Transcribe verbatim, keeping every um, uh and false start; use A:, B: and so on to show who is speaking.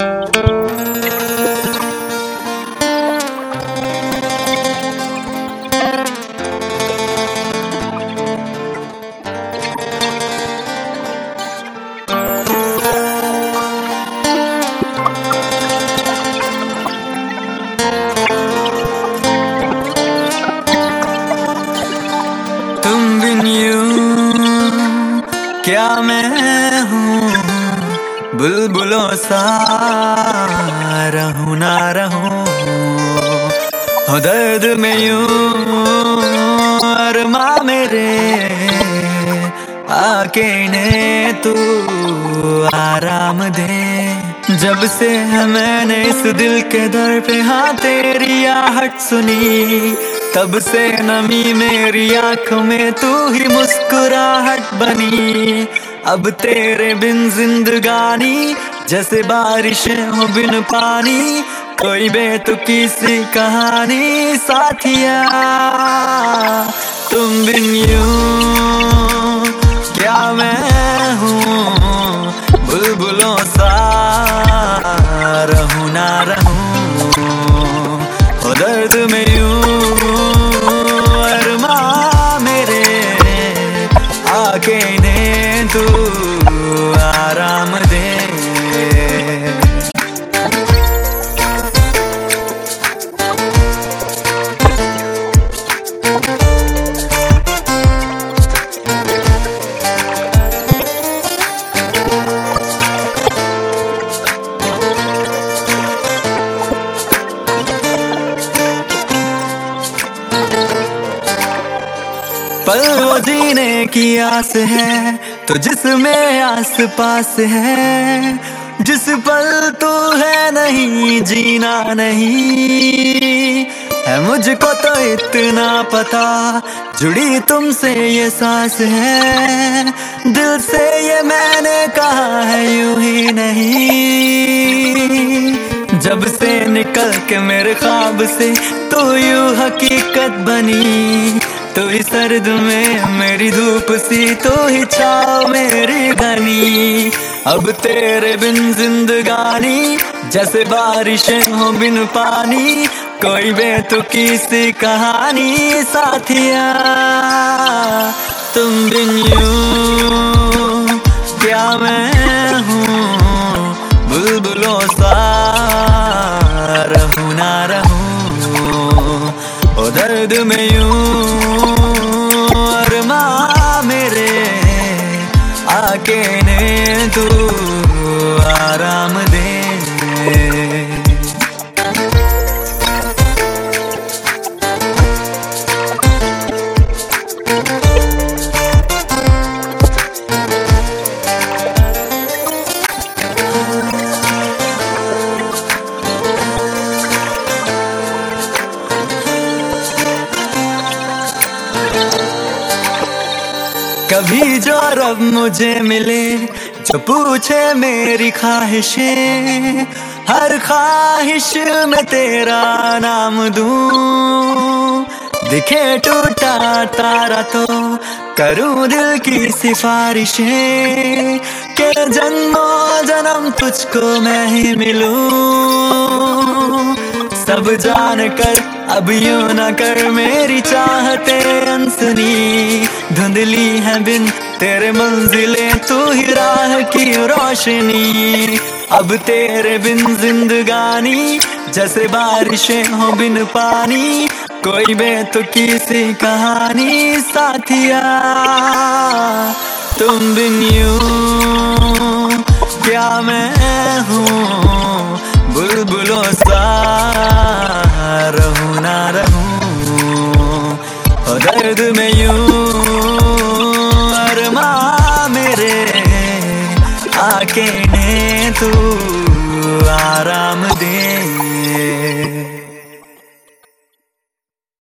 A: तुम बिन यूं क्या मैं हूँ, बुलबुलों सा रहूं ना रहूं, हो दर्द में यूं अरमा मेरे, आके ने तू आराम दे। जब से है मैंने इस दिल के दर पे हाँ तेरी आहट सुनी, तब से नमी मेरी आंखों में तू ही मुस्कुराहट बनी। अब तेरे बिन जिंदगानी जैसे बारिशें हो बिन पानी, कोई बेतुकी सी कहानी साथिया। तुम बिन यूं क्या मैं हूँ, बुलबुलों सा रहूं ना रहूं, हो दर्द में यूं अरमा मेरे, आके ने तू आराम दे। पल वो जीने की आस है तो जिसमें आस पास है, जिस पल तू है नहीं जीना नहीं है। मुझको तो इतना पता जुड़ी तुमसे ये सांस है, दिल से ये मैंने कहा है यूं ही नहीं। जब से निकल के मेरे ख्वाब से तो यूं हकीकत बनी, तो ही सर्द में मेरी धूप सी, तो ही छाँव मेरी घनी। अब तेरे बिन जिंदगानी जैसे बारिशें हो बिन पानी, कोई बेतुकी सी कहानी साथिया। तुम बिन यूं क्या मैं हूँ, बुलबुलों सा रहूं ना रहूं, ओ दर्द में यूं अरमा मेरे, आके ने तू आराम दे। कभी जो रब मुझे मिले, जो पूछे मेरी ख्वाहिशें, हर ख्वाहिश में तेरा नाम दूं। दिखे टूटा तारा तो करूं दिल की सिफारिशें, के जन्मों जन्म तुझको मैं ही मिलूं। सब जान कर अब यूं न कर मेरी चाहते अनसनी, धुंधली है बिन तेरे मंजिलें तू ही राह की रोशनी। अब तेरे बिन जिंदगानी जैसे बारिशें हो बिन पानी, कोई बेतुकी सी कहानी साथिया। तुम बिन यूं क्या मैं हूँ, बुलबुलों सा रहूं ना रहूं, ओ दर्द में यूं अरमा मेरे, आके ने तू आराम